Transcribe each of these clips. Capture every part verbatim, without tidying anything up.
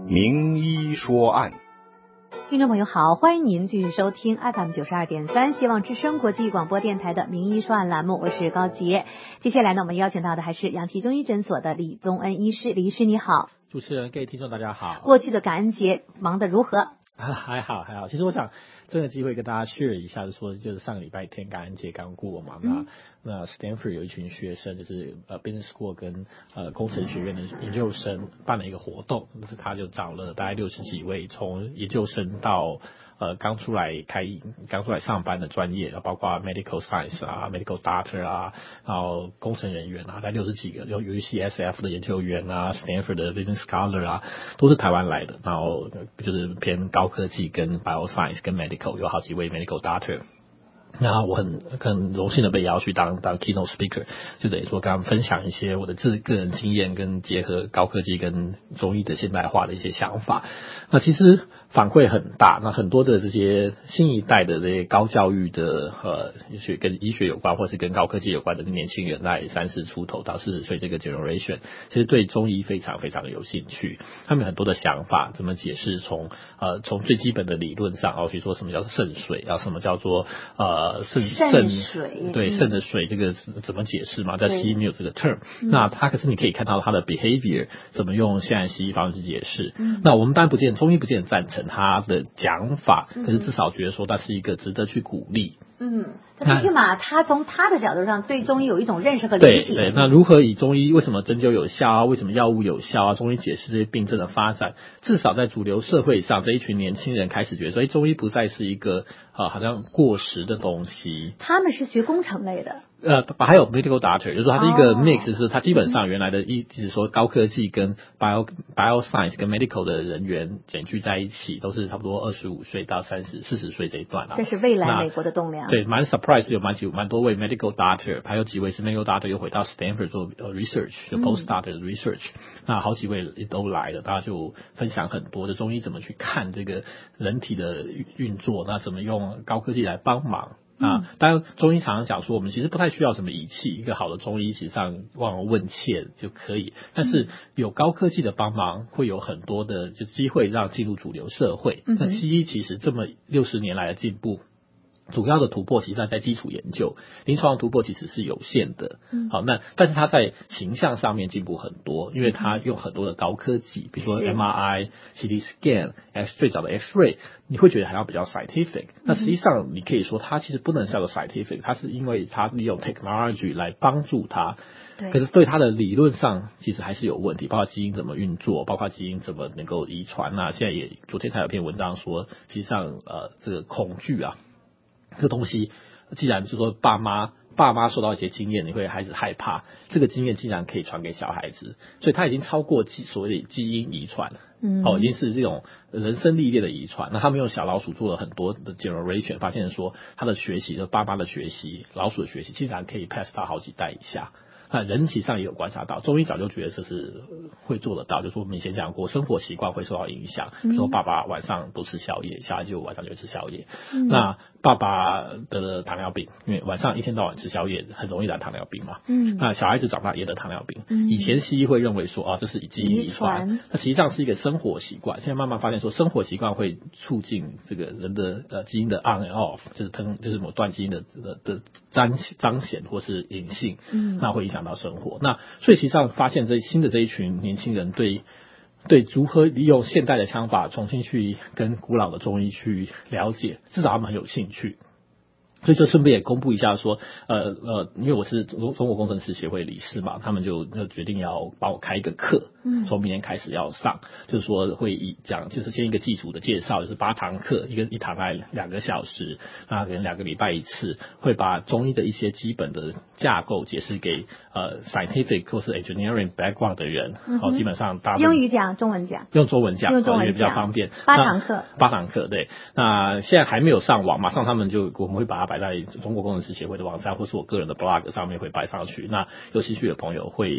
名医说案。 听众朋友好，欢迎您继续收听 F M 九十二点三 希望之声国际广播电台的名医说案栏目，我是高杰。接下来呢，我们邀请到的还是阳气中医诊所的李宗恩医师。李医师你好。 主持人，各位听众大家好。 过去的感恩节忙得如何？ 啊，还好还好。其实我想这个机会跟大家 share 一下，说就是上个礼拜天感恩节刚过嘛，嗯、那那 Stanford 有一群学生，就是呃 Business School 跟呃工程学院的研究生办了一个活动，就是他就找了大概六十几位从研究生到呃刚出来开刚出来上班的专业，包括 medical science 啊 medical doctor 啊，然后工程人员啊，大概六十几个，有 U C S F 的研究员啊 Stanford 的 business scholar 啊，都是台湾来的，然后就是偏高科技跟 bioscience 跟 medical 有好几位 medical doctor。然后我很很荣幸的被邀去当当 keynote speaker， 就等于说跟他们分享一些我的自个人经验跟结合高科技跟中医的现代化的一些想法。那其实反馈很大，那很多的这些新一代的这些高教育的呃学跟医学有关或是跟高科技有关的年轻人，在三十出头到四十岁这个 generation， 其实对中医非常非常的有兴趣。他们很多的想法怎么解释，从呃从最基本的理论上，哦，比如说什么叫肾水，啊什么叫做呃呃，肾肾水， 对肾的水，这个怎么解释嘛？在西医没有这个 term，、嗯、那它可是你可以看到它的 behavior 怎么用现在西医方式去解释。嗯、那我们当然不见中医不见得赞成他的讲法，可是至少觉得说它是一个值得去鼓励。 嗯，最起码他从他的角度上对中医有一种认识和理解。 对对，那如何以中医为什么针灸有效啊？为什么药物有效啊？中医解释这些病症的发展，至少在主流社会上，这一群年轻人开始觉得，所以中医不再是一个呃好像过时的东西。 他们是学工程类的。 呃，还有 medical doctor， 就是说它是一个 mix，、哦、是它基本上原来的一，就是说高科技跟 bio bioscience 跟 medical 的人员卷聚在一起，都是差不多二十五岁到三十四十岁这一段啊。 这是未来美国的栋梁。 对，蛮 surprise， 有蛮几蛮多位 medical doctor， 还有几位是 medical doctor 又回到 Stanford 做 research， 就 postdoc 的 research，、嗯、那好几位都来了，大家就分享很多的中医怎么去看这个人体的运作，那怎么用高科技来帮忙。啊，当然中医常常讲说，我们其实不太需要什么仪器，一个好的中医其实上望闻问切就可以。但是有高科技的帮忙，会有很多的就机会让进入主流社会。那西医其实这么六十年来的进步，主要的突破其实在基础研究，临床的突破其实是有限的。嗯、好，那但是它在形象上面进步很多，因为它用很多的高科技，比如说 M R I、C T scan、X 最早的 X-ray， 你会觉得好像比较 scientific。那实际上你可以说它其实不能叫做 scientific， 它是因为它利用 technology 来帮助它。对，可是对它的理论上其实还是有问题，包括基因怎么运作，包括基因怎么能够遗传啊。现在也昨天才有篇文章说，实际上呃这个恐惧啊。这个东西，既然是说爸妈爸妈受到一些经验，你会孩子害怕，这个经验竟然可以传给小孩子，所以它已经超过基所谓的基因遗传，嗯，哦，已经是这种人生历练的遗传。那他们用小老鼠做了很多的 generation， 发现说他的学习，就爸妈的学习，老鼠的学习，竟然可以 pass 到好几代以下。那人体上也有观察到，中医早就觉得这是会做得到，就是我们以前讲过，生活习惯会受到影响，比如说爸爸晚上不吃宵夜，小孩就晚上就会吃宵夜。嗯、那爸爸得了糖尿病，因为晚上一天到晚吃宵夜，很容易得糖尿病嘛。嗯，那小孩子长大也得糖尿病。嗯、以前西医会认为说啊，这是基因遗传，那实际上是一个生活习惯。现在慢慢发现说，生活习惯会促进这个人的呃基因的 on and off， 就是吞就是某段基因的的的彰彰显或是隐性，嗯，那会影响到生活。那所以实际上发现这新的这一群年轻人对对如何利用现代的方法重新去跟古老的中医去了解，至少他们很有兴趣。所以就顺便也公布一下说，呃呃，因为我是中中国工程师协会理事嘛，他们就就决定要帮我开一个课，嗯，从明年开始要上，就是说会以讲，就是先一个基础的介绍，就是八堂课，一个一堂来两个小时，那可能两个礼拜一次，会把中医的一些基本的架构解释给呃 scientific 或是 engineering background 的人，嗯、哦，基本上大英语讲，中文讲， 用中文讲， 用中文讲， 也比较方便。 八堂课， 八堂课，对。那现在还没有上网，马上他们就我们会把它摆在中国工程师协会的网站，或是我个人的 blog 上面会摆上去。那有兴趣的朋友会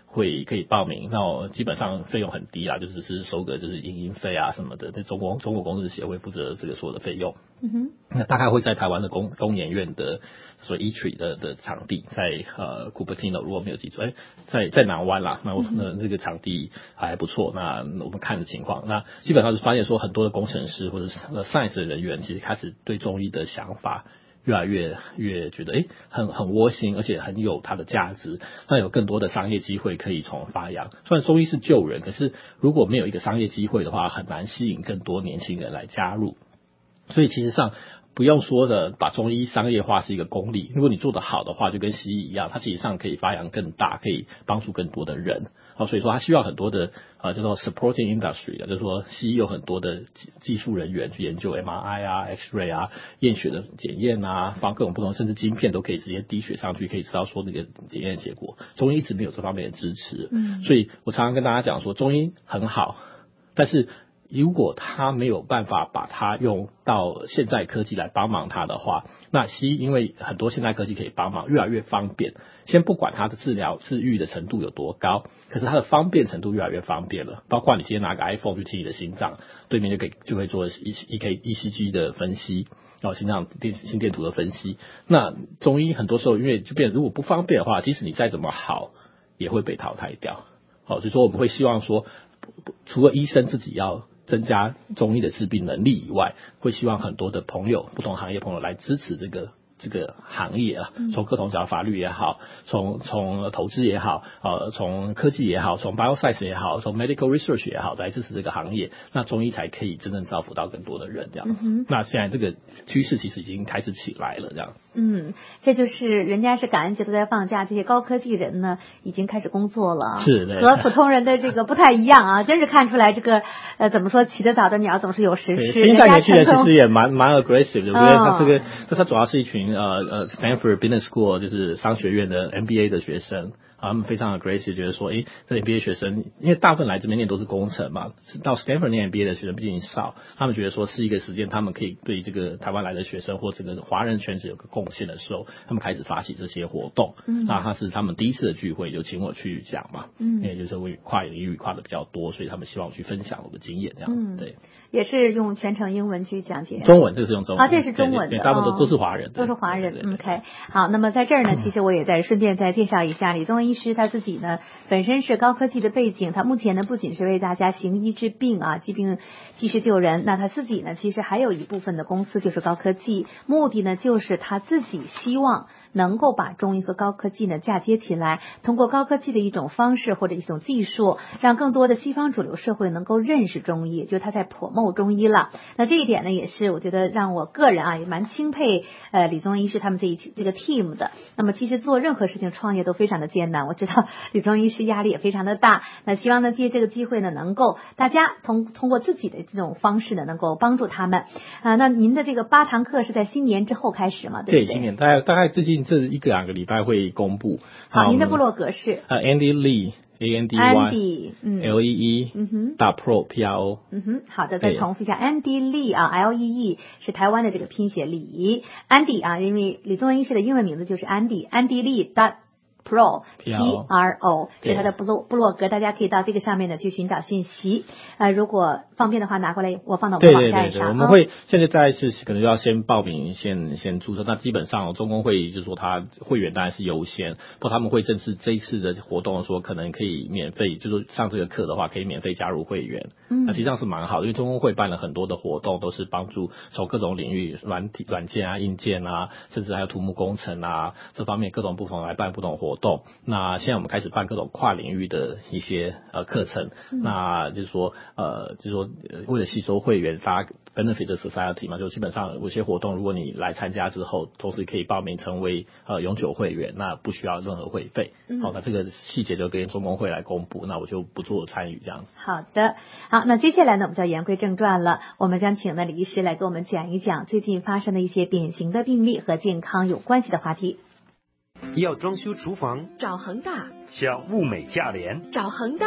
会可以报名，那我基本上费用很低啦，就只是收个就是营营费啊什么的，那中国中国公司协会负责这个所有的费用。 嗯哼， 那大概会在台湾的工工研院的所谓 E T R I 的的场地，在呃 Cupertino 如果没有记错，哎，在在南湾啦，那我那这个场地还不错。那我们看的情况，那基本上是发现说很多的工程师或者是 science 的人员，其实开始对中医的想法越来越越觉得诶很很窝心，而且很有它的价值，那有更多的商业机会可以从发扬。虽然中医是救人，可是如果没有一个商业机会的话，很难吸引更多年轻人来加入。所以其实上不用说的把中医商业化是一个功利，如果你做得好的话，就跟西医一样，它其实上可以发扬更大，可以帮助更多的人。好，所以说它需要很多的呃叫做 supporting industry 啊，就是说西医有很多的技技术人员去研究 M R I 啊、X-ray 啊、验血的检验啊，放各种不同，甚至晶片都可以直接滴血上去，可以知道说那个检验结果。中医一直没有这方面的支持，嗯，所以我常常跟大家讲说，中医很好，但是如果他没有办法把它用到现代科技来帮忙他的话，那西医因为很多现代科技可以帮忙，越来越方便。先不管它的治疗治愈的程度有多高，可是它的方便程度越来越方便了。包括你今天拿个 iPhone 去听你的心脏，对面就可以就会做 E K E C G 的分析，然后心脏电心电图的分析。那中医很多时候因为就变，如果不方便的话，即使你再怎么好，也会被淘汰掉。好，所以说我们会希望说，除了医生自己要增加中医的治病能力以外，会希望很多的朋友，不同行业朋友来支持这个这个行业啊，从各种角法律也好，从从投资也好，呃，从科技也好，从 bioscience 也好，从 medical research 也好，来支持这个行业，那中医才可以真正造福到更多的人，这样子。嗯、那现在这个趋势其实已经开始起来了，这样。 嗯，这就是人家是感恩节都在放假，这些高科技人呢已经开始工作了， 是的， 和普通人的这个不太一样啊，真是看出来这个呃怎么说，起得早的鸟总是有时吃。 新一代年轻人其实也蛮蛮 aggressive 的，我觉得他这个，这、哦、他主要是一群呃呃 Stanford Business School 就是商学院的 M B A 的学生。他们非常 aggressive， 觉得说，诶，这 M B A 学生，因为大部分来这边念都是工程嘛，到 Stanford 念 M B A 的学生毕竟少，他们觉得说是一个时间，他们可以对这个台湾来的学生或这个华人圈子有个贡献的时候，他们开始发起这些活动。嗯，那他是他们第一次的聚会，就请我去讲嘛。嗯，也就是我跨领域跨的比较多，所以他们希望我去分享我的经验，这样。嗯，对。 也是用全程英文去讲解。 中文，这是用中文。 啊，这是中文的， 对对对，大部分都、哦、都是华人， 都是华人。对对对 OK， 好，那么在这儿呢，其实我也再顺便再介绍一下李宗恩医师他自己呢，本身是高科技的背景，他目前呢不仅是为大家行医治病啊，疾病及时救人，那他自己呢其实还有一部分的公司就是高科技，目的呢就是他自己希望能够把中医和高科技呢嫁接起来，通过高科技的一种方式或者一种技术，让更多的西方主流社会能够认识中医，就是他在promote中医了。那这一点呢，也是我觉得让我个人啊也蛮钦佩呃李宗恩医师他们这一这个 team 的。那么其实做任何事情创业都非常的艰难，我知道李宗恩医师压力也非常的大。那希望呢借这个机会呢，能够大家通通过自己的这种方式呢，能够帮助他们啊。那您的这个八堂课是在新年之后开始吗？对不对？ 对，今年大概大概最近这一个两个礼拜会公布。 好，您的部落格是呃 Andy Lee。A N D Y L E E 嗯哼， 打 Pro P R O 嗯哼，好的，再重复一下 Andy Lee 啊 L E E 是台湾的这个拼写李 Andy 啊，因为李宗恩医师的英文名字就是 Andy Andy Lee dot Pro P R O 是他的部落部落格，大家可以到这个上面呢去寻找信息。呃，如果方便的话，拿过来我放到我们网站上。对对对对， 我们会现在再是可能要先报名，先先注册。那基本上中公会就是说，他会员当然是优先，不过他们会正式这一次的活动说，可能可以免费，就是上这个课的话，可以免费加入会员。嗯，那实际上是蛮好的，因为中公会办了很多的活动，都是帮助从各种领域软体、软件啊、硬件啊，甚至还有土木工程啊这方面各种不同来办不同活动。那现在我们开始办各种跨领域的一些呃课程，嗯、那就是说呃就是说为了吸收会员，大家 benefit the society 嘛，就基本上有些活动，如果你来参加之后，同时可以报名成为呃永久会员，那不需要任何会费。嗯、好，那这个细节就跟中公会来公布，那我就不做参与这样子。 好的，好，那接下来呢，我们就要言归正传了，我们将请呢李医师来给我们讲一讲最近发生的一些典型的病例和健康有关系的话题。 要装修厨房， 找恒大； 想物美价廉， 找恒大；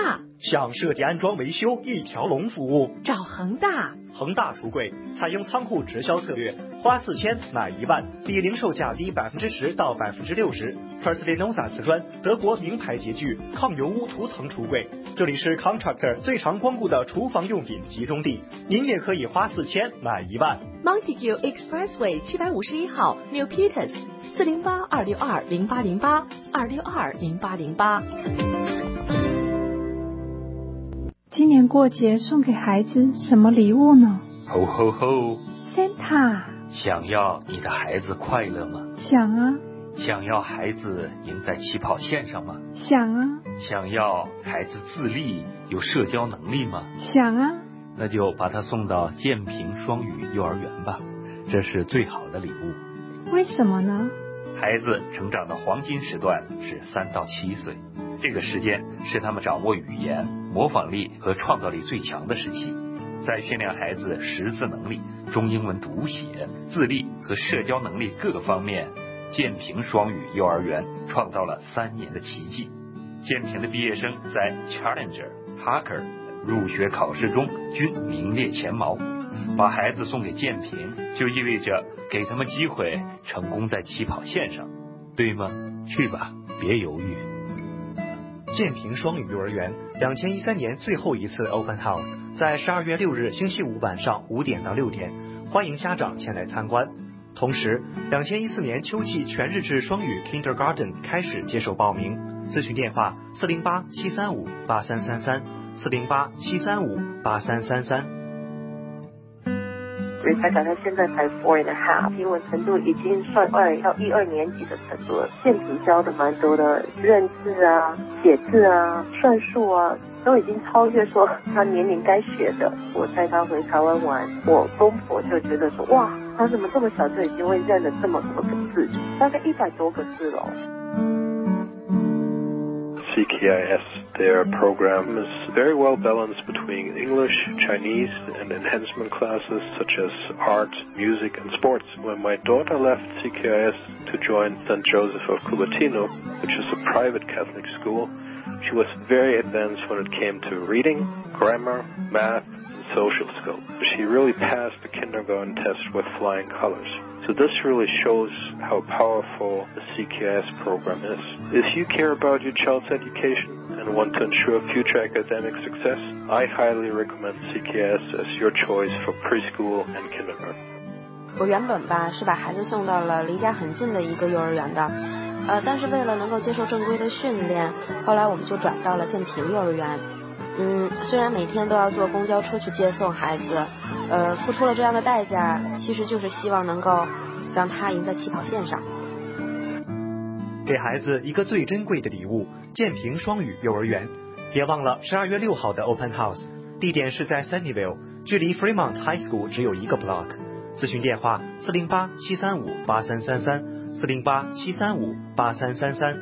向设计安装维修一条龙服务。 找恒大。 恒大橱柜采用仓库直销策略，花四千买一万，比零售价低百分之十到百分之六十。Porcelanosa 瓷砖，德国名牌洁具，抗油污涂层橱柜。这里是 Contractor 最常光顾的厨房用品集中地，您也可以花四千买一万。 Montague Expressway 七百五十一号 New Peters 四零八二六二零八零八二六二零八零八。 今年过节送给孩子什么礼物呢？ 吼吼吼 Santa 想要你的孩子快乐吗？ 想啊。 想要孩子赢在起跑线上吗？ 想啊。 想要孩子自立有社交能力吗？ 想啊。 那就把他送到建平双语幼儿园吧，这是最好的礼物。 为什么呢？ 孩子成长的黄金时段是三到七岁，这个时间是他们掌握语言、模仿力和创造力最强的时期。在训练孩子识字能力、中英文读写、自立和社交能力各个方面，建平双语幼儿园创造了三年的奇迹。建平的毕业生在 Challenger、Parker 入学考试中均名列前茅。把孩子送给建平，就意味着给他们机会成功在起跑线上，对吗？去吧，别犹豫。 建平双语幼儿园二零一三年最后一次 Open House 在十二月六日星期五晚上五点到六点，欢迎家长前来参观。同时二零一四年秋季全日制双语 Kindergarten 开始接受报名，咨询电话四零八七三五八三三三 四零八七三五八三三三。 Rebecca 她现在才 four and a half， 英文程度已经算二到一二年级的程度了。建平教的蛮多的，认字啊、写字啊、算术啊，都已经超越说他年龄该学的。我带他回台湾玩，我公婆就觉得说，哇，他怎么这么小就已经会认了这么多个字，大概一百多个字了。 C K I S, their program is very well balanced between English, Chinese, and enhancement classes such as art, music, and sports. When my daughter left C K I S to join Saint Joseph of Cupertino, which is a private Catholic school, she was very advanced when it came to reading, grammar, math, and social skills. She really passed the kindergarten test with flying colors. So this really shows how powerful the C K I S program is. If you care about your child's education and want to ensure future academic success, I highly recommend C K I S as your choice for preschool and kindergarten. 我原本吧是把孩子送到了离家很近的一个幼儿园的，呃，但是为了能够接受正规的训练，后来我们就转到了建平幼儿园。嗯，虽然每天都要坐公交车去接送孩子，呃，付出了这样的代价，其实就是希望能够让他赢在起跑线上。 给孩子一个最珍贵的礼物，建平双语幼儿园。别忘了十二月六号的 Open House， 地点是在 Sunnyvale， 距离 Fremont High School 只有一个 block。咨询电话四零八七三五八三三三 四零八七三五八三三三。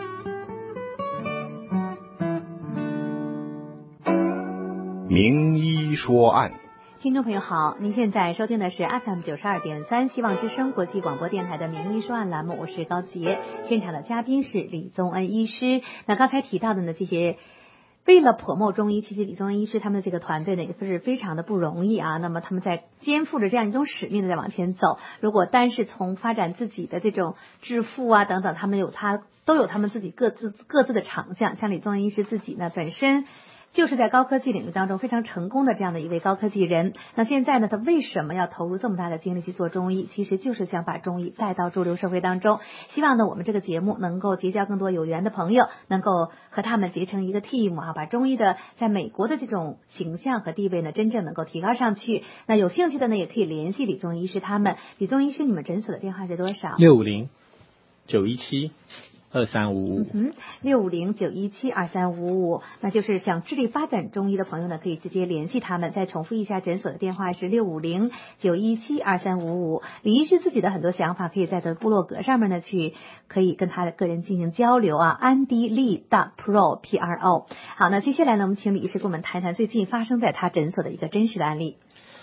名医说案，听众朋友好，您现在收听的是 F M 九十二点三希望之声国际广播电台的名医说案栏目，我是高杰，现场的嘉宾是李宗恩医师。那刚才提到的呢，这些为了promote中医，其实李宗恩医师他们的这个团队呢也是非常的不容易啊。那么他们在肩负着这样一种使命的在往前走。如果单是从发展自己的这种致富啊等等，他们有他都有他们自己各自各自的长项。像李宗恩医师自己呢本身就是在高科技领域当中非常成功的这样的一位高科技人。那现在呢，他为什么要投入这么大的精力去做中医？其实就是想把中医带到主流社会当中。希望呢，我们这个节目能够结交更多有缘的朋友，能够和他们结成一个 team 啊，把中医的在美国的这种形象和地位呢，真正能够提高上去。那有兴趣的呢，也可以联系李宗医师他们。李宗医师，你们诊所的电话是多少？ 六五零九一七二三五五， 嗯，六五零九一七二三五五，那就是想致力发展中医的朋友呢，可以直接联系他们。再重复一下，诊所的电话是六五零九一七二三五五。李医师自己的很多想法，可以在他的部落格上面呢去，可以跟他的个人进行交流啊。安迪利 .pro P R O。好，那接下来呢，我们请李医师跟我们谈谈最近发生在他诊所的一个真实的案例。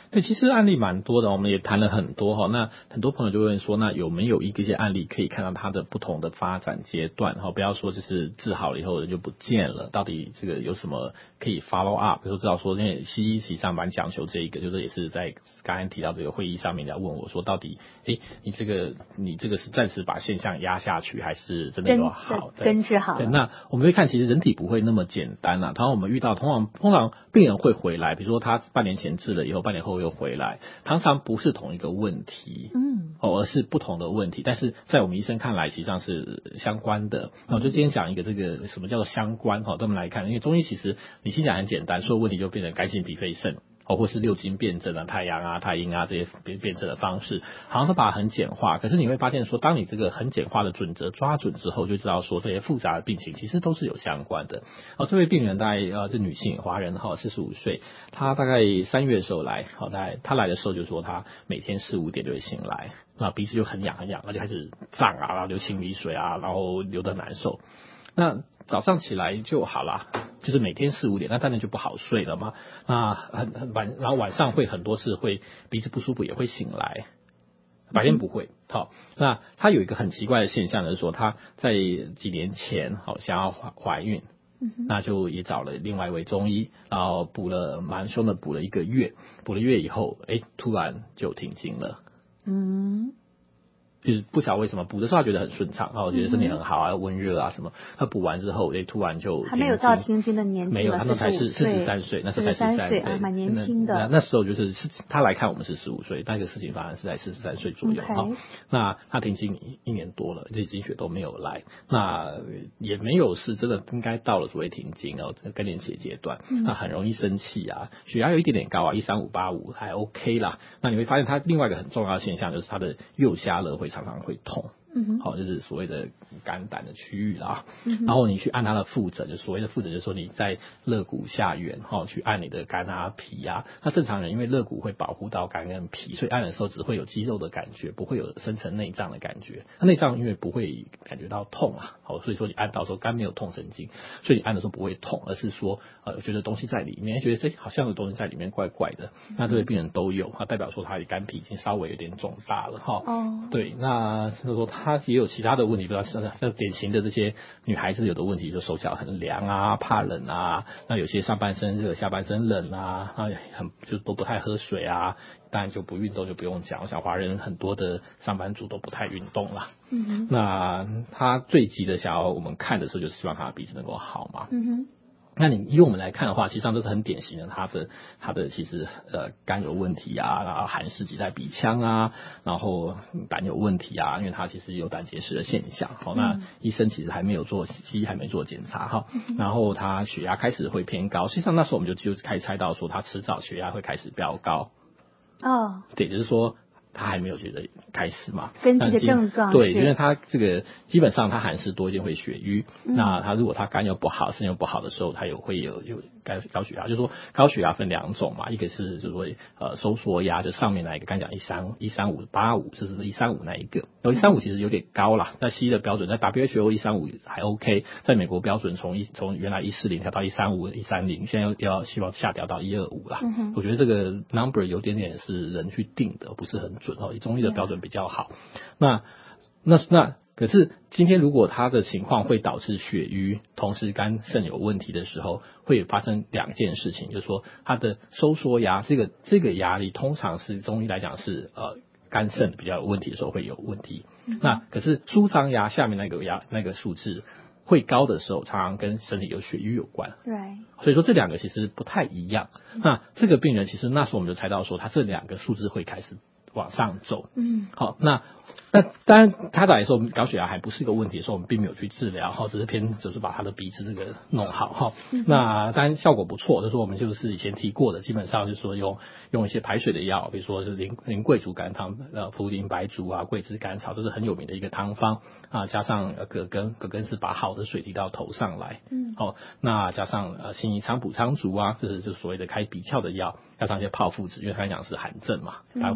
对，其实案例蛮多的，我们也谈了很多哈。那很多朋友就问说，那有没有一些案例可以看到它的不同的发展阶段哈？不要说就是治好了以后人就不见了，到底这个有什么可以 follow up？ 比如说知道说，因为西医其实上蛮讲求这一个，就是也是在刚才提到这个会议上面来问我说，到底诶你这个你这个是暂时把现象压下去，还是真的有好的根治好了？ 对，那我们会看，其实人体不会那么简单啊。通常我们遇到，通常通常病人会回来，比如说他半年前治了以后，半年后又回来，常常不是同一个问题，嗯，哦，而是不同的问题。但是在我们医生看来，实际上是相关的。那我就今天讲一个这个什么叫做相关哈，对我们来看，因为中医其实你听起来很简单，所有问题就变成肝性脾肺肾。哦，或是六经辩证啊、太阳啊、太阴啊这些辩辩证的方式，好像都把它很简化。可是你会发现说，当你这个很简化的准则抓准之后，就知道说这些复杂的病情其实都是有相关的。哦，这位病人大概呃是女性华人哈，四十五岁，她大概三月的时候来，好，大概她来的时候就说她每天四五点就会醒来，那鼻子就很痒很痒，而且开始胀啊，然后流清鼻水啊，然后流得难受。那早上起来就好啦，就是每天四五点，那当然就不好睡了嘛。那很很晚，然后晚上会很多次会鼻子不舒服，也会醒来，白天不会。好，那他有一个很奇怪的现象，就是说他在几年前好想要怀怀孕，那就也找了另外一位中医，然后补了蛮凶的，补了一个月，补了月以后，哎，突然就停经了。嗯。就是不晓得为什么补的时候他觉得很顺畅，然后觉得身体很好啊，温热啊什么。他补完之后，哎，突然就还没有到停经的年纪， 没有，他们才是四十三岁，那时候才四十三岁啊，蛮年轻的。 那那时候就是他来看我们是十五岁，那个事情发生是在四十三岁左右哈。Okay. 那他停经一年多了，这经血都没有来，那也没有是真的应该到了所谓停经哦，更年期阶段，嗯、那很容易生气啊，血压有一点点高啊，一三五八五还 OK 啦。那你会发现他另外一个很重要的现象就是他的右下肋会常常会痛，嗯，好，就是所谓的肝胆的区域啦。嗯、然后你去按它的腹诊，就所谓的腹诊，就是说你在肋骨下缘，哈，去按你的肝啊、脾啊。那正常人因为肋骨会保护到肝跟脾，所以按的时候只会有肌肉的感觉，不会有深层内脏的感觉。那内脏因为不会感觉到痛啊，好，所以说你按到的时候肝没有痛神经，所以你按的时候不会痛，而是说呃觉得东西在里面，觉得这好像有东西在里面，怪怪的。那这位病人都有，它代表说他的肝脾已经稍微有点肿大了哈。哦，对，那就是说他也有其他的问题，比如说像典型的这些女孩子有的问题，就手脚很凉啊，怕冷啊，那有些上半身热，下半身冷啊，啊很就都不太喝水啊，当然就不运动就不用讲，我想华人很多的上班族都不太运动啦。嗯哼，那他最急的想要我们看的时候，就是希望他的鼻子能够好嘛。嗯哼。那你以我们来看的话，其实上这是很典型的，他的他的其实呃肝有问题啊，然后寒湿积在鼻腔啊，然后胆有问题啊，因为他其实有胆结石的现象。好，那医生其实还没有做，西医还没做检查哈，然后他血压开始会偏高，实际上那时候我们就就开始猜到说他迟早血压会开始飙高。哦，对，就是说。他还没有觉得开始嘛， 根据的症状对，因为他这个基本上他寒湿多一定会血瘀，嗯、那他如果他肝又不好，肾又不好的时候，他有会有有高高血压，就是说高血压分两种嘛，一个是就是说呃收缩压，就上面那一个，刚讲一三一三五八五，这是一三五那一个，有一三五其实有点高啦，在西医的标准，在 W H O 一三五还 OK， 在美国标准从一从原来一四零调到一三五一三零，现在要要希望下调到一二五啦，嗯、我觉得这个 number 有点点是人去定的，不是很准哦，以中医的标准比较好。那那那可是今天如果他的情况会导致血瘀，同时肝肾有问题的时候，会发生两件事情，就是说他的收缩压，这个这个压力通常是中医来讲是呃肝肾比较有问题的时候会有问题。嗯、那可是舒张压下面那个压那个数字会高的时候，常常跟身体有血瘀有关。 对， 所以说这两个其实不太一样。嗯、那这个病人其实那时候我们就猜到说，他这两个数字会开始往上走。嗯，好，那那当然他来说高血压还不是一个问题的时候，我们并没有去治疗，哈，只是偏就是把他的鼻子这个弄好哈。嗯、那当然效果不错，就是我们就是以前提过的，基本上就是说用用一些排水的药，比如说是林林桂竹甘汤、呃茯苓白术啊、桂枝甘草，这是很有名的一个汤方啊，加上呃葛根，葛根是把好的水提到头上来。嗯，好、哦，那加上呃辛夷苍、补苍术啊，这是就是所谓的开鼻窍的药，加上一些泡附子，因为刚才讲是寒症嘛，开附子是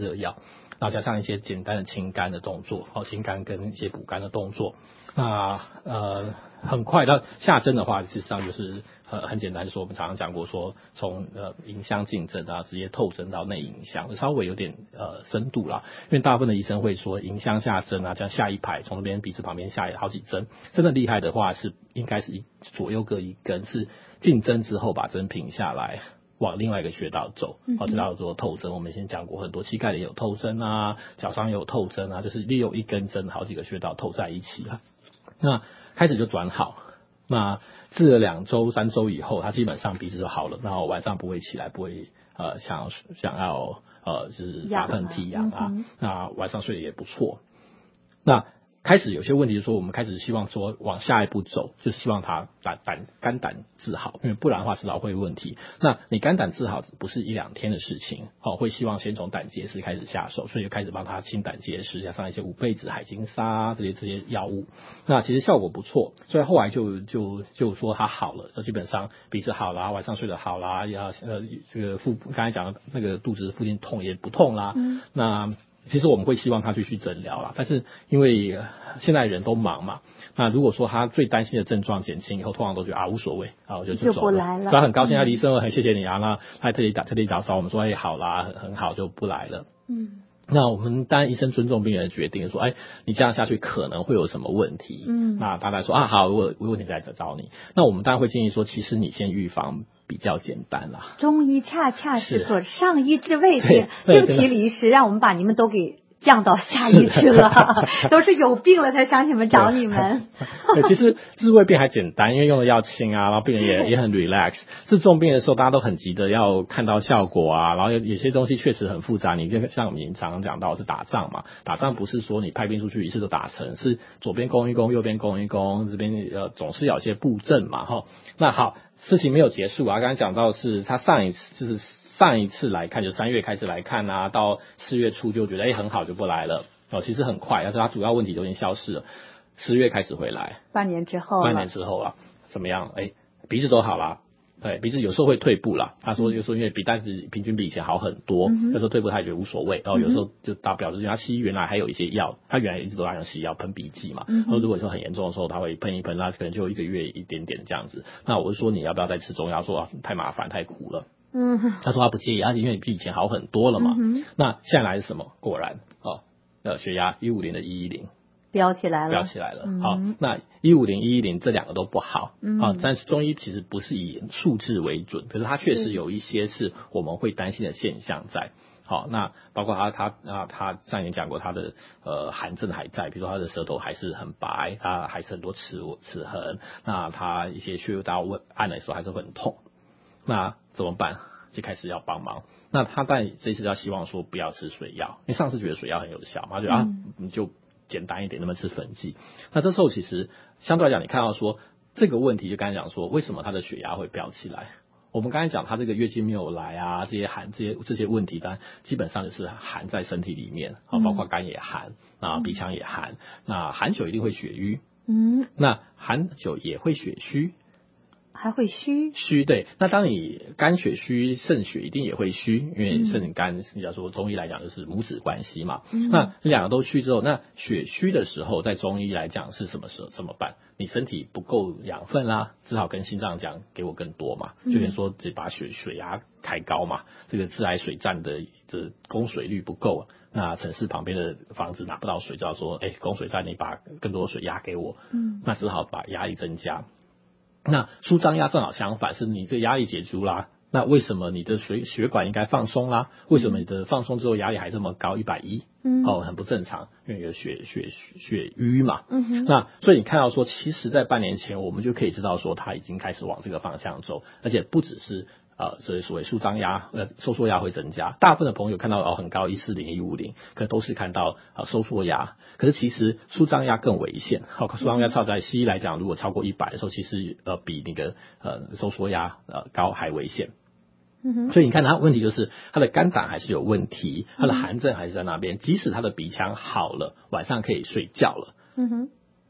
热药，然后加上一些简单的清肝的动作，哦，清肝跟一些补肝的动作。那呃很快到下针的话，事实上就是呃很简单，就是我们常常讲过说，从呃迎香进针啊，直接透针到内迎香，稍微有点呃深度啦。因为大部分的医生会说迎香下针啊，这样下一排从那边鼻子旁边下好几针，真的厉害的话是应该是一左右各一根，是进针之后把针平下来。往另外一个穴道走，哦，这叫做透针。我们先讲过很多，膝盖也有透针啊，脚上也有透针啊，就是利用一根针好几个穴道透在一起啊。那开始就转好，那治了两周、三周以后，他基本上鼻子就好了，然后晚上不会起来，不会呃想想要呃就是打喷嚏痒啊，嗯、那晚上睡得也不错。那开始有些问题就是说，我们开始希望说往下一步走，就是希望他胆胆肝胆治好，因为不然的话迟早会有问题。那你肝胆治好不是一两天的事情，哦，会希望先从胆结石开始下手，所以就开始帮他清胆结石，加上一些五倍子、海金沙这些这些药物。那其实效果不错，所以后来就就就说他好了，就基本上鼻子好啦，晚上睡得好啦，要呃这个腹刚才讲的那个肚子附近痛也不痛啦。嗯、那其实我们会希望他继续诊疗啦，但是因为现在人都忙嘛，那如果说他最担心的症状减轻以后，通常都觉得啊无所谓啊，我就就走了，就不来了。他很高兴，他医生很谢谢你啊，那他特地打特地打找我们说，哎好啦，很很好，就不来了。嗯。那我们当然医生尊重病人的决定，说，哎，你这样下去可能会有什么问题？嗯。那大家说啊好，我有问题再找你。那我们当然会建议说，其实你先预防比较简单啦。 中医恰恰是做上医治未病，对不起李医师，让我们把你们都给降到下医去了，都是有病了才想你们找你们。 对，其实治胃病还简单，因为用的药轻啊，然后病人也也很 relax。治重病的时候，大家都很急的要看到效果啊，然后有有些东西确实很复杂。你就像我们常常讲到是打仗嘛，打仗不是说你派兵出去一次都打成，是左边攻一攻，右边攻一攻，这边呃总是有些布阵嘛，哈。那好，事情没有结束啊，刚才讲到是他上一次就是。上一次来看就三月开始来看啊，到四月初就觉得哎很好就不来了哦，其实很快，但是他主要问题都已经消失了。十月开始回来， 半年之后， 半年之后了，怎么样？哎，鼻子都好了，对，鼻子有时候会退步了。他说，有时候因为比但是平均比以前好很多，嗯、有时候退步他也觉得无所谓，然后有时候就大表示他西医原来还有一些药，他原来一直都在用西药喷鼻剂嘛，嗯、然后如果说很严重的时候，他会喷一喷，那可能就一个月一点点这样子。那我就说你要不要再吃中药？说啊太麻烦太苦了。嗯，他说他不介意，而且因为比以前好很多了嘛。嗯、那现在来是什么？果然哦，呃，血压一五零的一一零飙起来了， 飙起来了。嗯、好，那一五零一一零这两个都不好。嗯，啊，但是中医其实不是以数字为准，可是它确实有一些是我们会担心的现象在。好，那包括他他啊他上一年讲过他的呃寒症还在，比如说他的舌头还是很白，他还是很多齿齿痕，那他一些穴道按的时候还是会很痛。那怎么办？就开始要帮忙。那他但这次要希望说不要吃水药，因为上次觉得水药很有效嘛，他觉得啊你就简单一点，那么吃粉剂。那这时候其实相对来讲，你看到说这个问题，就刚才讲说为什么他的血压会飙起来？我们刚才讲他这个月经没有来啊，这些寒这些这些问题，当然基本上就是寒在身体里面啊，包括肝也寒，那鼻腔也寒，那寒久一定会血瘀，嗯，那寒久也会血虚。 还会虚虚对，那当你肝血虚，肾血一定也会虚，因为肾肝，你要说中医来讲就是母子关系嘛。嗯、那两个都虚之后，那血虚的时候，在中医来讲是什么时候怎么办？你身体不够养分啦，只好跟心脏讲，给我更多嘛，就等于说得把血血压开高嘛。这个自来水站的的供水率不够，那城市旁边的房子拿不到水，就要说，哎，供水站你把更多的水压给我，嗯，那只好把压力增加。那舒张压正好相反，是你这压力解除啦，那为什么你的水血管应该放松啦？为什么你的放松之后压力还这么高一百一？嗯，哦，很不正常，因为有血血血瘀嘛。嗯哼。那所以你看到说，其实在半年前我们就可以知道说，他已经开始往这个方向走，而且不只是呃，所以所谓舒张压呃收缩压会增加。大部分的朋友看到哦很高一四零一五零，可都是看到呃收缩压。可是其实舒张压更危险，好，舒张压超在西医来讲，如果超过一百的时候，其实呃比那个呃收缩压呃高还危险。嗯哼，所以你看他问题就是他的肝胆还是有问题，他的寒症还是在那边，即使他的鼻腔好了，晚上可以睡觉了。嗯哼，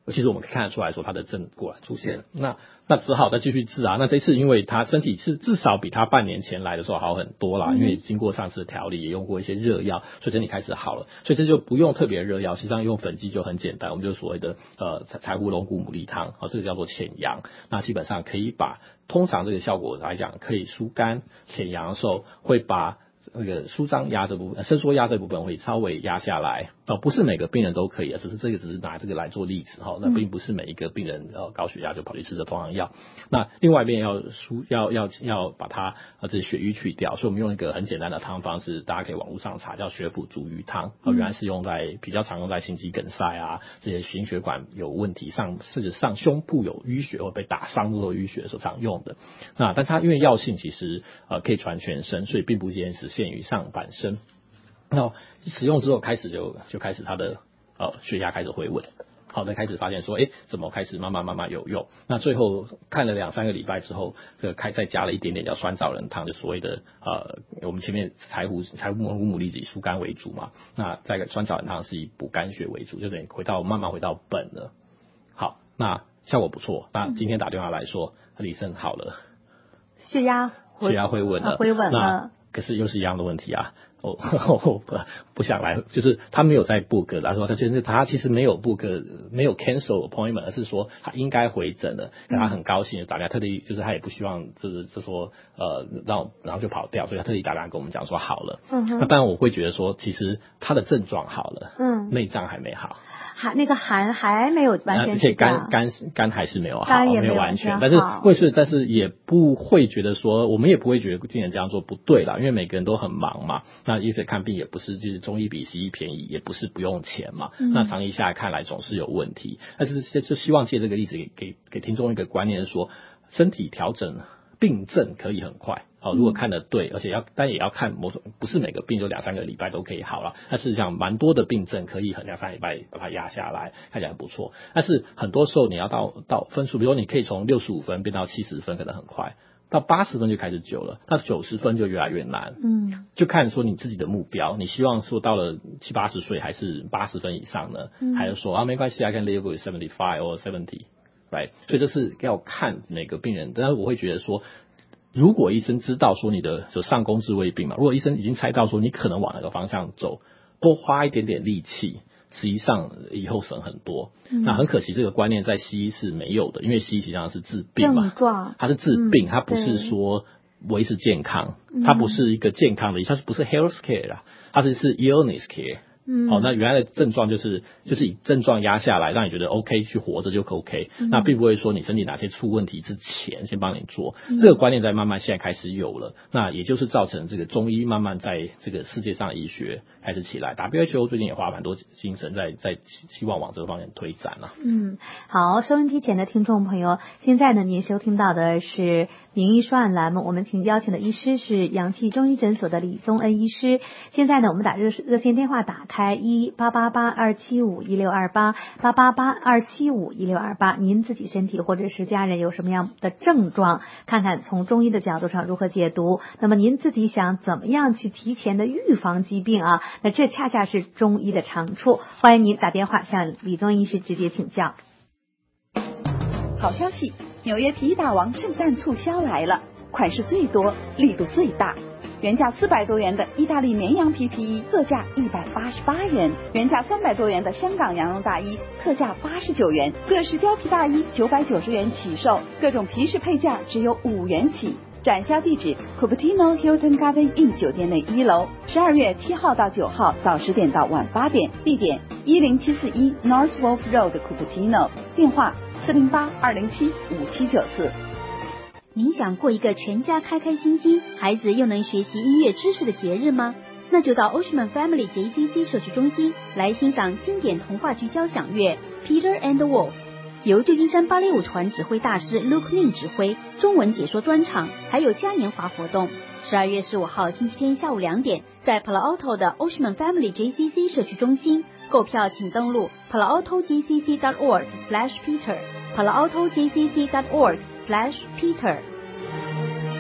其实我们可以看得出来说他的症果然出现了，那那只好再继续治啊。那这次因为他身体是至少比他半年前来的时候好很多啦，因为经过上次调理，也用过一些热药，所以身体开始好了，所以这就不用特别热药，实际上用粉剂就很简单，我们就所谓的呃柴胡龙骨牡蛎汤，好，这个叫做潜阳，那基本上可以把通常这个效果来讲可以疏肝潜阳的时候会把那个舒张压这部分伸缩压这部分会稍微压下来，哦，不是每个病人都可以的，只是这个只是拿这个来做例子哈，那并不是每一个病人呃高血压就跑去吃这同样药。那另外一边要疏要要要把它呃这血瘀去掉，所以我们用一个很简单的汤方式，大家可以网络上查，叫血府逐瘀汤，哦，原来是用在比较常用在心肌梗塞啊这些心血管有问题上甚至上胸部有淤血或被打伤或淤血所常用的。那但它因为药性其实呃可以传全身，所以并不建议是限于上半身。那使用之后开始就就开始他的呃血压开始回稳，好，再开始发现说，哎，怎么开始慢慢慢慢有用？那最后看了两三个礼拜之后，这个开再加了一点点叫酸枣仁汤，就所谓的呃我们前面柴胡柴胡龙骨牡蛎以疏肝为主嘛，那再酸枣仁汤是以补肝血为主，就等于回到慢慢回到本了。好，那效果不错。那今天打电话来说，李生好了， 血压血压回稳了， 回稳了， 可是又是一样的问题啊。我、哦、不不想来，就是他没有在 book， 他说他就是他其实没有 book， 没有 cancel appointment， 而是说他应该回诊了，他很高兴的打电话，特地就是他也不希望就是就说呃让然后就跑掉，所以他特地打电话跟我们讲说好了。嗯哼，那当然我会觉得说其实他的症状好了，嗯，内脏还没好。 还那个寒还没有完全， 而且肝肝肝还是没有好， 肝也没有完全，但是会是，但是也不会觉得说，我们也不会觉得病人这样做不对啦，因为每个人都很忙嘛。那医生看病也不是就是中医比西医便宜，也不是不用钱嘛。嗯、那长期下来看来总是有问题，但是就希望借这个例子给给给听众一个观念，说身体调整病症可以很快。好，如果看得对，而且要，但也要看某种，不是每个病就两三个礼拜都可以好了。但事实上，蛮多的病症可以很两三个礼拜把它压下来，看起来很不错。但是很多时候你要到到分数，比如说你可以从六十五分变到七十分，可能很快，到八十分就开始久了，到九十分就越来越难。嗯，就看说你自己的目标，你希望说到了七八十岁还是八十分以上呢？嗯、还是说啊没关系，I can live with seventy five or seventy，right？ 所以这是要看每个病人，但是我会觉得说。如果医生知道说你的有上攻治未病嘛，如果医生已经猜到说你可能往哪个方向走，多花一点点力气，实际上以后省很多。嗯、那很可惜这个观念在西医是没有的，因为西医实际上是治病嘛，它是治病，嗯、它不是说维持健康，嗯、它不是一个健康的，它不是 health care 啦，它是是 illness care。嗯，好，那原来的症状就是就是以症状压下来，让你觉得 OK 去活着就 OK，嗯、那并不会说你身体哪些出问题之前先帮你做，嗯、这个观念在慢慢现在开始有了，那也就是造成这个中医慢慢在这个世界上医学开始起来 ，W H O 最近也花蛮多精神在在希望往这个方面推展了。 嗯，好，收音机前的听众朋友，现在呢您收听到的是名医说案栏目，我们请邀请的医师是阳气中医诊所的李宗恩医师。现在呢我们把热热线电话打开。一八八八二七五一六二八八八八二七五一六二八，您自己身体或者是家人有什么样的症状，看看从中医的角度上如何解读。那么您自己想怎么样去提前的预防疾病啊？那这恰恰是中医的长处。欢迎您打电话向李宗医师直接请教。 好消息，纽约皮衣大王圣诞促销来了，款式最多，力度最大。原价四百多元的意大利绵羊皮皮衣特价一百八十八元，原价三百多元的香港羊绒大衣特价八十九元，各式貂皮大衣九百九十元起售，各种皮饰配件只有五元起。展销地址 Cupertino Hilton Garden Inn 酒店内一楼，十二月七号到九号早十点到晚八点，地点一零七四一 North Wolf Road Cupertino， 电话四零八二零七五七九四。 您想过一个全家开开心心，孩子又能学习音乐知识的节日吗？那就到 Oshman Family J C C 社区中心来欣赏经典童话剧交响乐 Peter and the Wolf， 由旧金山芭蕾舞团指挥大师 Luke Min 指挥，中文解说专场，还有嘉年华活动。十二月十五号星期天下午两点，在 Palo Alto 的 Oshman Family J C C 社区中心，购票请登录 palo alto j c c dot org slash peter palo alto j c c dot org slash peter。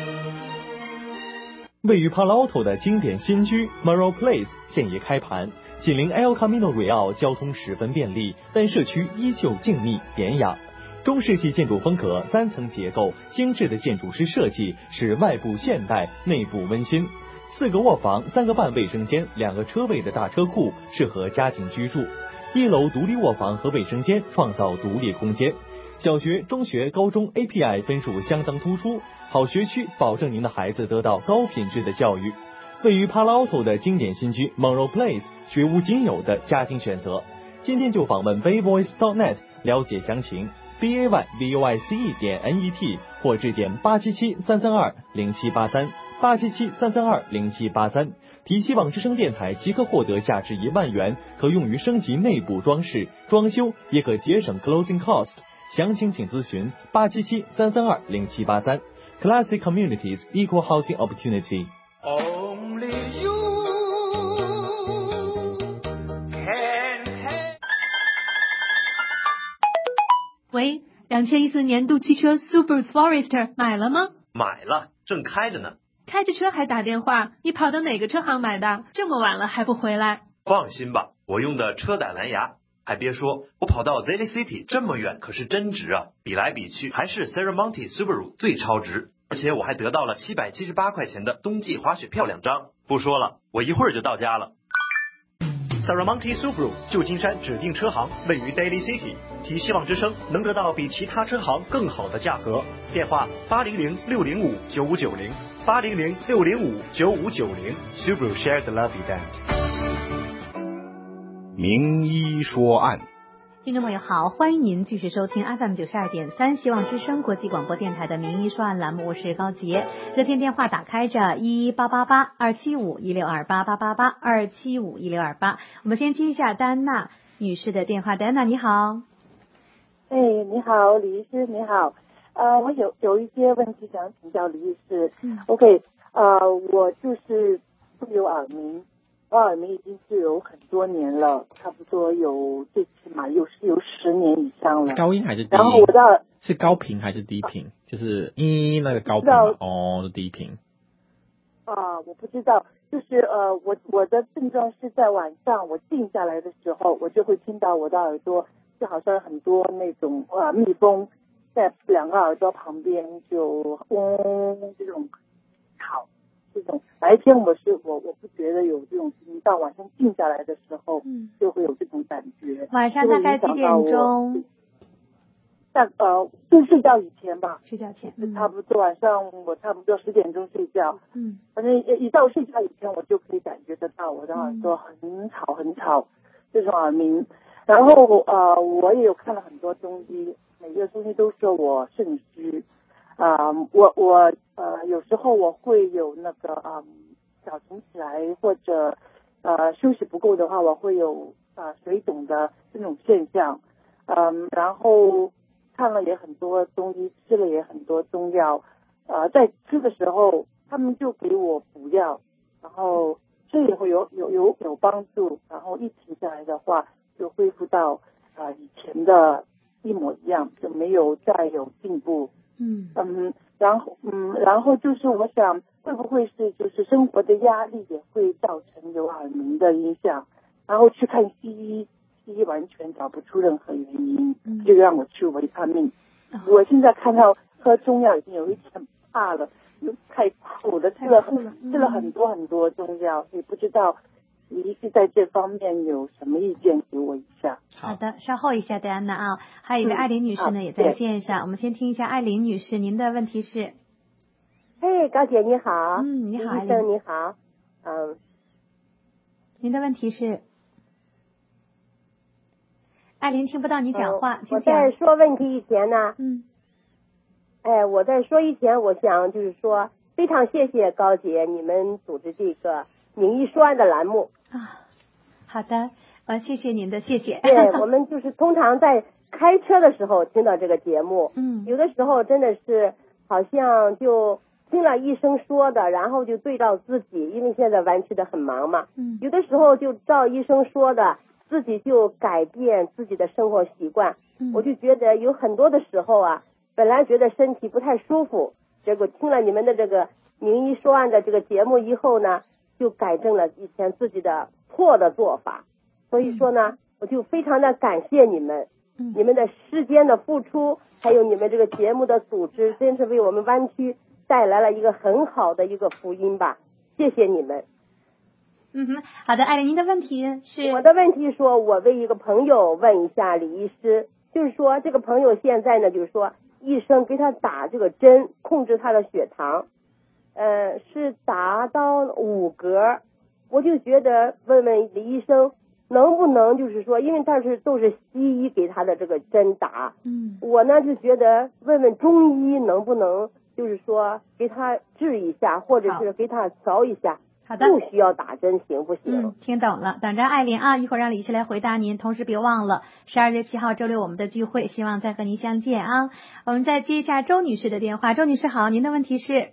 位于 Palo Alto 的经典新居 Murrow Place 现已开盘， 紧邻 El Camino Real， 交通十分便利，但社区依旧静谧典雅。中世纪建筑风格，三层结构，精致的建筑师设计使外部现代，内部温馨。四个卧房，三个半卫生间，两个车位的大车库，适合家庭居住。一楼独立卧房和卫生间，创造独立空间。小学、中学、高中 A P I 分数相当突出，好学区保证您的孩子得到高品质的教育。位于 Palo Alto 的经典新居 Monroe Place， 绝无仅有的家庭选择。今天就访问 bay voice dot net 了解详情 b a y voice 点 net 或致电八七七三三二零七八三八七七三三二零七八三，提希望之声电台即可获得价值一万元，可用于升级内部装饰、装修，也可节省 closing cost。详情请咨询八七七三三二零七八三。Classic Communities Equal Housing Opportunity。 喂，两千一四年度汽车 Subaru Forester 买了吗？ 买了，正开着呢。 开着车还打电话，你跑到哪个车行买的？这么晚了还不回来？ 放心吧，我用的车载蓝牙。还别说，我跑到 Daly City 这么远可是真值啊，比来比去还是 Serramonte Subaru 最超值，而且我还得到了七百七十八块钱的冬季滑雪票两张。不说了，我一会儿就到家了。Serramonte Subaru 旧金山指定车行位于 Daly City， 提希望之声能得到比其他车行更好的价格。电话八零零六零五九五九零八零零六零五九五九零 Subaru Share the Love Event。 名医说案， 听众朋友好，欢迎您继续收听 F M 九十二点三希望之声国际广播电台的名医说案栏目，我是高杰。热线电话打开着一八八八二七五一六二八八八八二七五一六二八。我们先接一下丹安娜女士的电话。丹安娜你好。 哎，你好，李医师，你好。呃，我有有一些问题想请教李医师。嗯 OK， 呃，我就是会有耳鸣。我耳鸣已经是有很多年了，差不多有最起码有是有十年以上了。 高音还是低音？ 然后我到是高频还是低频？啊、就是咦那个高频哦是低频。 啊，我不知道，就是呃，我我的症状是在晚上我静下来的时候，我就会听到我的耳朵就好像很多那种呃蜜蜂在两个耳朵旁边就嗡这种吵。这种白天我是我我不觉得有这种，到晚上静下来的时候，嗯，就会有这种感觉。 晚上大概几点钟？ 大呃，就睡觉以前吧。 睡觉前， 嗯、差不多晚上我差不多十点钟睡觉。 嗯， 反正一到睡觉以前，我就可以感觉得到我的耳朵很吵很吵，这种耳鸣。然后呃，我也有看了很多中医，每个中医都说我肾虚。啊、呃，我我呃有时候我会有那个嗯早晨起来或者呃休息不够的话，我会有啊、呃、水肿的这种现象，嗯，然后看了也很多中医，吃了也很多中药，呃，在吃的时候他们就给我补药，然后这也会有有有有帮助，然后一停下来的话就恢复到啊、呃、以前的一模一样，就没有再有进步。 嗯嗯，然后嗯，然后就是我想，会不会是就是生活的压力也会造成有耳鸣的影响？然后去看西医，西医完全找不出任何原因，嗯、就让我吃维他命。哦、我现在看到喝中药已经有一点怕了，太苦了，吃了嗯、吃了很多很多中药，所以不知道你是在这方面有什么意见给我一下。 好的，稍后一下戴安娜啊，还有一位艾琳女士呢、嗯、也在线上，我们先听一下艾琳女士，您的问题是？ 嘿，高姐你好。 嗯，你好， 医生你好。嗯， 您的问题是？艾琳听不到你讲话， 嗯、我在说问题以前呢， 嗯， 哎，我在说以前，我想就是说，非常谢谢高姐你们组织这个名医说案的栏目啊。好的。呃，谢谢您的，谢谢。 对，我们就是通常在开车的时候听到这个节目， 嗯， 有的时候真的是好像就听了医生说的，然后就对照自己，因为现在完期的很忙嘛， 嗯， 有的时候就照医生说的，自己就改变自己的生活习惯， 嗯， 我就觉得有很多的时候啊，本来觉得身体不太舒服，结果听了你们的这个名医说案的这个节目以后呢，就改正了以前自己的错的做法。 所以说呢，我就非常的感谢你们，你们的时间的付出，还有你们这个节目的组织，真是为我们湾区带来了一个很好的一个福音吧，谢谢你们。 嗯哼，好的，艾琳，您的问题是？ 我的问题说，我为一个朋友问一下李医师，就是说这个朋友现在呢，就是说医生给他打这个针控制他的血糖，呃，是达到五格，我就觉得问问李医生能不能就是说，因为他是都是西医给他的这个针打， 嗯， 我呢就觉得问问中医能不能就是说给他治一下，或者是给他调一下。 好的， 不需要打针行不行？ 嗯，听懂了。等着艾琳啊，一会儿让李医师来回答您。同时别忘了十二月七号周六我们的聚会，希望再和您相见啊。我们再接一下周女士的电话。周女士好，您的问题是？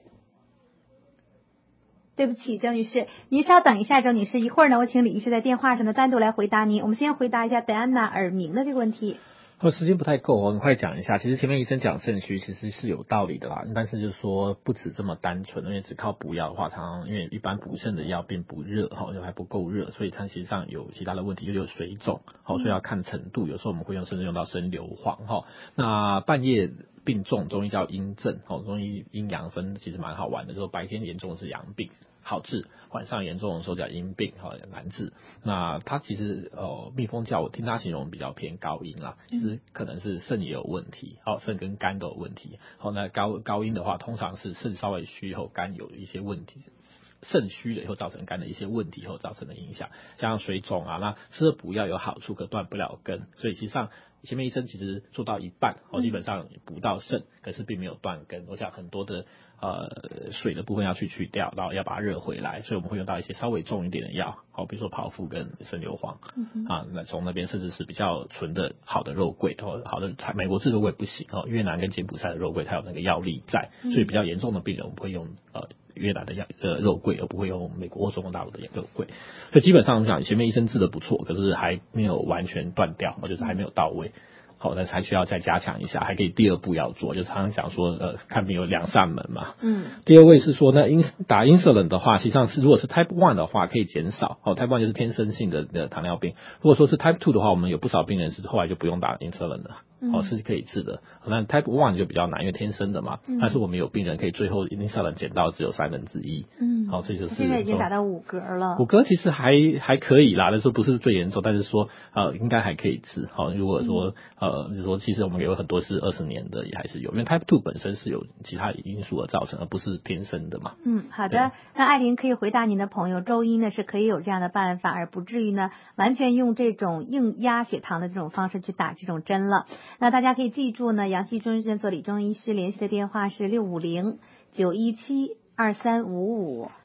对不起，周女士，您稍等一下，周女士，一会儿呢，我请李医师在电话上呢单独来回答您。我们先回答一下戴安娜耳鸣的这个问题。 我时间不太够，我很快讲一下。其实前面医生讲肾虚其实是有道理的啦，但是就是说不止这么单纯，因为只靠补药的话，常常因为一般补肾的药并不热哈，又还不够热，所以它其实上有其他的问题，就有水肿，好，所以要看程度。有时候我们会用甚至用到生硫磺哈。那半夜病重，中医叫阴症，哦，中医阴阳分其实蛮好玩的，就是白天严重的是阳病，好治，晚上严重的时候叫阴病，哈，难治。那它其实呃，蜜蜂叫我听它形容比较偏高阴啦，其实可能是肾也有问题，好，肾跟肝都有问题。好，那高高阴的话，通常是肾稍微虚以后，肝有一些问题。肾虚了以后造成肝的一些问题以后造成的影响，像水肿啊，那吃了补药有好处，可断不了根，所以其实上前面医生其实做到一半，哦，基本上补到肾，可是并没有断根。我想很多的呃水的部分要去去掉，然后要把它热回来，所以我们会用到一些稍微重一点的药，好，比如说炮附跟生硫磺，嗯、啊，那从那边甚至是比较纯的好的肉桂，哦，好的美国制肉桂不行哦，越南跟柬埔寨的肉桂它有那个药力在，所以比较严重的病人我们会用呃。越南的药呃肉桂，而不会用美国或中国大陆的肉桂，所以基本上讲前面医生治的不错，可是还没有完全断掉，就是还没有到位。好，那还需要再加强一下，还可以第二步要做，就常常讲说，呃，看病有两扇门嘛。嗯。第二位是说，那因打 insulin 的话，实际上是如果是 type one 的话，可以减少。哦 ，type one 就是天生性的的糖尿病。如果说是 type two 的话，我们有不少病人是后来就不用打 insulin 了。哦，是可以治的。那 type one 就比较难，因为天生的嘛。嗯。但是我们有病人可以最后 insulin 减到只有三分之一。嗯。好，所以就是现在已经达到五格了。 五格其实还还可以啦，但是不是最严重，但是说呃应该还可以治。好，如果说呃就是说其实我们有很多是二十年的也还是有，因为 type two 本身是有其他因素而造成，而不是天生的嘛。 嗯，好的。那艾琳可以回答您的朋友，周一呢是可以有这样的办法，而不至于呢完全用这种硬压血糖的这种方式去打这种针了。那大家可以记住呢，阳西中医诊所李中医师联系的电话是六五零九一七二三五五。